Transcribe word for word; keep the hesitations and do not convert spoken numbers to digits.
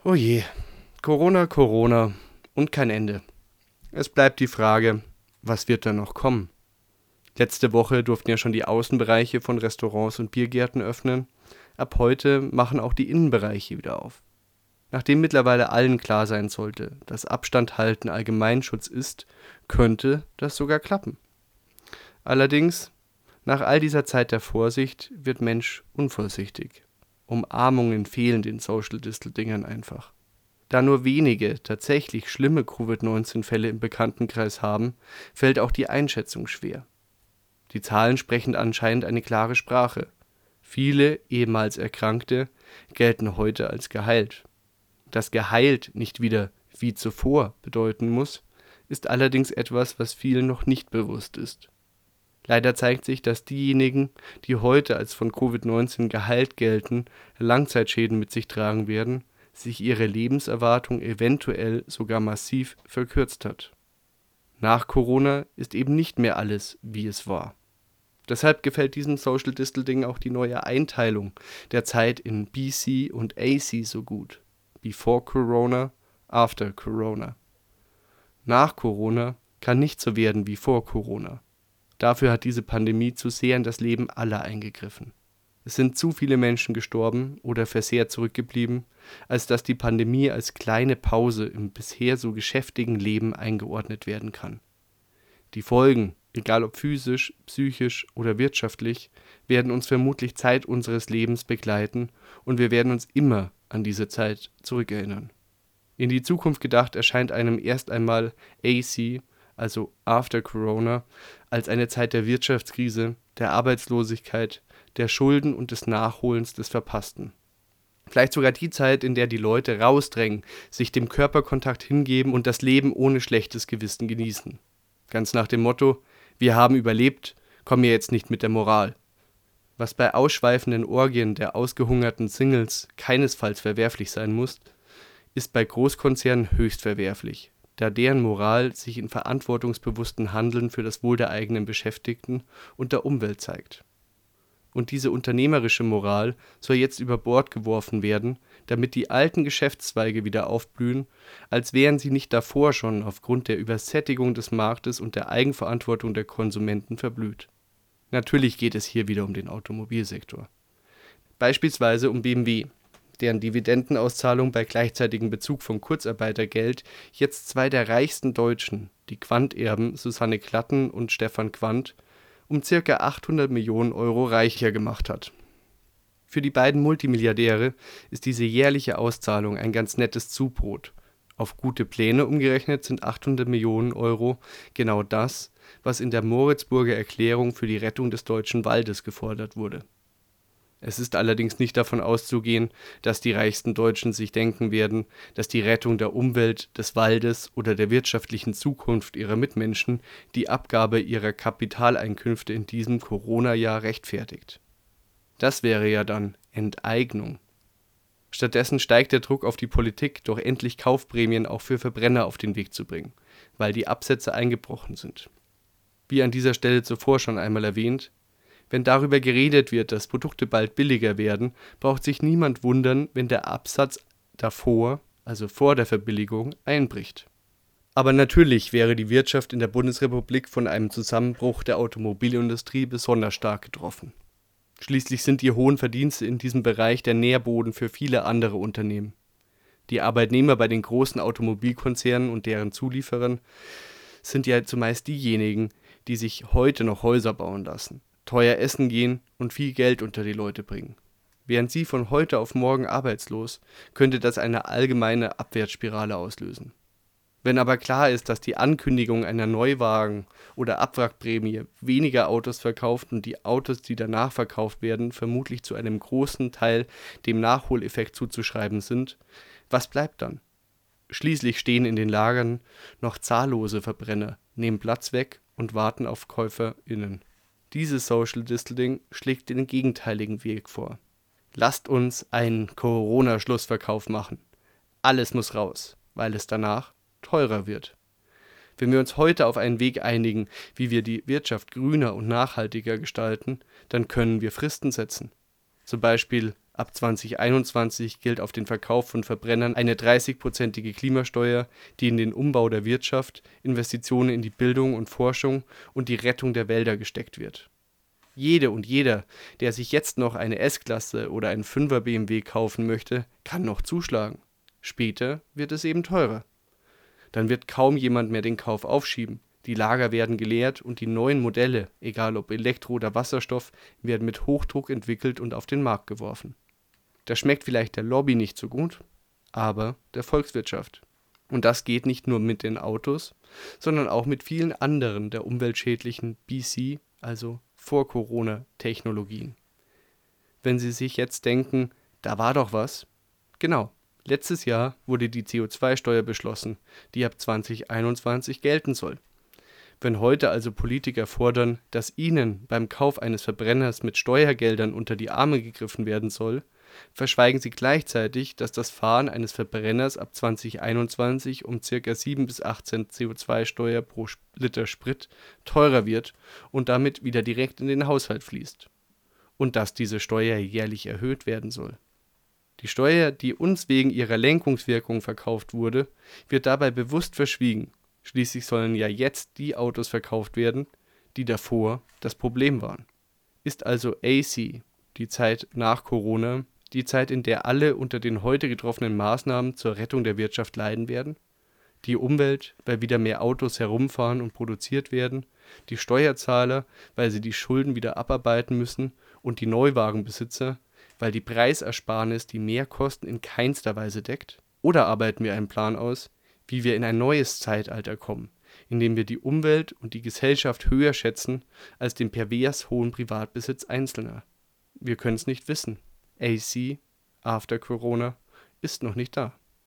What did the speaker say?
Oh je, Corona, Corona und kein Ende. Es bleibt die Frage, was wird da noch kommen? Letzte Woche durften ja schon die Außenbereiche von Restaurants und Biergärten öffnen. Ab heute machen auch die Innenbereiche wieder auf. Nachdem mittlerweile allen klar sein sollte, dass Abstand halten Allgemeinschutz ist, könnte das sogar klappen. Allerdings, nach all dieser Zeit der Vorsicht wird Mensch unvorsichtig. Umarmungen fehlen den Social-Distel-Dingern einfach. Da nur wenige tatsächlich schlimme Covid neunzehn Fälle im Bekanntenkreis haben, fällt auch die Einschätzung schwer. Die Zahlen sprechen anscheinend eine klare Sprache. Viele ehemals Erkrankte gelten heute als geheilt. Dass geheilt nicht wieder wie zuvor bedeuten muss, ist allerdings etwas, was vielen noch nicht bewusst ist. Leider zeigt sich, dass diejenigen, die heute als von Covid neunzehn geheilt gelten, Langzeitschäden mit sich tragen werden, sich ihre Lebenserwartung eventuell sogar massiv verkürzt hat. Nach Corona ist eben nicht mehr alles, wie es war. Deshalb gefällt diesem Social-Distel-Ding auch die neue Einteilung der Zeit in B C und A C so gut. Before Corona, After Corona. Nach Corona kann nicht so werden wie vor Corona. Dafür hat diese Pandemie zu sehr in das Leben aller eingegriffen. Es sind zu viele Menschen gestorben oder versehrt zurückgeblieben, als dass die Pandemie als kleine Pause im bisher so geschäftigen Leben eingeordnet werden kann. Die Folgen, egal ob physisch, psychisch oder wirtschaftlich, werden uns vermutlich Zeit unseres Lebens begleiten und wir werden uns immer an diese Zeit zurückerinnern. In die Zukunft gedacht erscheint einem erst einmal A C, also After Corona, als eine Zeit der Wirtschaftskrise, der Arbeitslosigkeit, der Schulden und des Nachholens des Verpassten. Vielleicht sogar die Zeit, in der die Leute rausdrängen, sich dem Körperkontakt hingeben und das Leben ohne schlechtes Gewissen genießen. Ganz nach dem Motto, wir haben überlebt, komm mir jetzt nicht mit der Moral. Was bei ausschweifenden Orgien der ausgehungerten Singles keinesfalls verwerflich sein muss, ist bei Großkonzernen höchst verwerflich, da deren Moral sich in verantwortungsbewussten Handeln für das Wohl der eigenen Beschäftigten und der Umwelt zeigt. Und diese unternehmerische Moral soll jetzt über Bord geworfen werden, damit die alten Geschäftszweige wieder aufblühen, als wären sie nicht davor schon aufgrund der Übersättigung des Marktes und der Eigenverantwortung der Konsumenten verblüht. Natürlich geht es hier wieder um den Automobilsektor. Beispielsweise um B M W, deren Dividendenauszahlung bei gleichzeitigem Bezug von Kurzarbeitergeld jetzt zwei der reichsten Deutschen, die Quandt-Erben Susanne Klatten und Stefan Quandt, um ca. achthundert Millionen Euro reicher gemacht hat. Für die beiden Multimilliardäre ist diese jährliche Auszahlung ein ganz nettes Zubrot. Auf gute Pläne umgerechnet sind achthundert Millionen Euro genau das, was in der Moritzburger Erklärung für die Rettung des deutschen Waldes gefordert wurde. Es ist allerdings nicht davon auszugehen, dass die reichsten Deutschen sich denken werden, dass die Rettung der Umwelt, des Waldes oder der wirtschaftlichen Zukunft ihrer Mitmenschen die Abgabe ihrer Kapitaleinkünfte in diesem Corona-Jahr rechtfertigt. Das wäre ja dann Enteignung. Stattdessen steigt der Druck auf die Politik, doch endlich Kaufprämien auch für Verbrenner auf den Weg zu bringen, weil die Absätze eingebrochen sind. Wie an dieser Stelle zuvor schon einmal erwähnt, wenn darüber geredet wird, dass Produkte bald billiger werden, braucht sich niemand wundern, wenn der Absatz davor, also vor der Verbilligung, einbricht. Aber natürlich wäre die Wirtschaft in der Bundesrepublik von einem Zusammenbruch der Automobilindustrie besonders stark getroffen. Schließlich sind die hohen Verdienste in diesem Bereich der Nährboden für viele andere Unternehmen. Die Arbeitnehmer bei den großen Automobilkonzernen und deren Zulieferern sind ja zumeist diejenigen, die sich heute noch Häuser bauen lassen, teuer essen gehen und viel Geld unter die Leute bringen. Wären sie von heute auf morgen arbeitslos, könnte das eine allgemeine Abwärtsspirale auslösen. Wenn aber klar ist, dass die Ankündigung einer Neuwagen- oder Abwrackprämie weniger Autos verkauft und die Autos, die danach verkauft werden, vermutlich zu einem großen Teil dem Nachholeffekt zuzuschreiben sind, was bleibt dann? Schließlich stehen in den Lagern noch zahllose Verbrenner, nehmen Platz weg und warten auf KäuferInnen. Dieses Social Distancing schlägt den gegenteiligen Weg vor. Lasst uns einen Corona-Schlussverkauf machen. Alles muss raus, weil es danach teurer wird. Wenn wir uns heute auf einen Weg einigen, wie wir die Wirtschaft grüner und nachhaltiger gestalten, dann können wir Fristen setzen. Zum Beispiel Ab zwanzig einundzwanzig gilt auf den Verkauf von Verbrennern eine dreißigprozentige Klimasteuer, die in den Umbau der Wirtschaft, Investitionen in die Bildung und Forschung und die Rettung der Wälder gesteckt wird. Jede und jeder, der sich jetzt noch eine S-Klasse oder einen Fünfer B M W kaufen möchte, kann noch zuschlagen. Später wird es eben teurer. Dann wird kaum jemand mehr den Kauf aufschieben. Die Lager werden geleert und die neuen Modelle, egal ob Elektro oder Wasserstoff, werden mit Hochdruck entwickelt und auf den Markt geworfen. Das schmeckt vielleicht der Lobby nicht so gut, aber der Volkswirtschaft. Und das geht nicht nur mit den Autos, sondern auch mit vielen anderen der umweltschädlichen B C, also Vor-Corona-Technologien. Wenn Sie sich jetzt denken, da war doch was. Genau, letztes Jahr wurde die C O zwei Steuer beschlossen, die ab zwanzig einundzwanzig gelten soll. Wenn heute also Politiker fordern, dass ihnen beim Kauf eines Verbrenners mit Steuergeldern unter die Arme gegriffen werden soll, verschweigen sie gleichzeitig, dass das Fahren eines Verbrenners ab zwanzig einundzwanzig um ca. sieben bis acht Cent C O zwei Steuer pro Liter Sprit teurer wird und damit wieder direkt in den Haushalt fließt. Und dass diese Steuer jährlich erhöht werden soll. Die Steuer, die uns wegen ihrer Lenkungswirkung verkauft wurde, wird dabei bewusst verschwiegen. Schließlich sollen ja jetzt die Autos verkauft werden, die davor das Problem waren. Ist also A C, die Zeit nach Corona, die Zeit, in der alle unter den heute getroffenen Maßnahmen zur Rettung der Wirtschaft leiden werden? Die Umwelt, weil wieder mehr Autos herumfahren und produziert werden, die Steuerzahler, weil sie die Schulden wieder abarbeiten müssen und die Neuwagenbesitzer, weil die Preisersparnis die Mehrkosten in keinster Weise deckt? Oder arbeiten wir einen Plan aus, wie wir in ein neues Zeitalter kommen, in dem wir die Umwelt und die Gesellschaft höher schätzen als den pervers hohen Privatbesitz Einzelner? Wir können es nicht wissen. A C, after Corona, ist noch nicht da.